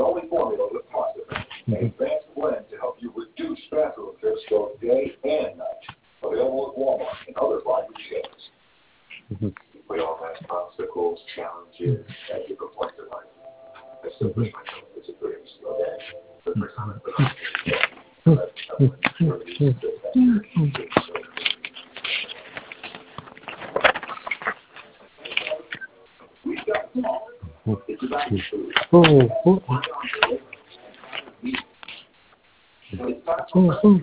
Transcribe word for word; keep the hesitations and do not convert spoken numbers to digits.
only formula with Positive, an advanced blend to help you reduce bathroom trips both day and night. Available at Walmart and other large retailers. We all have obstacles, challenges at different points in life. I still push myself to a pretty slow day. The first time I put on it's about food. Oh, oh, oh, oh.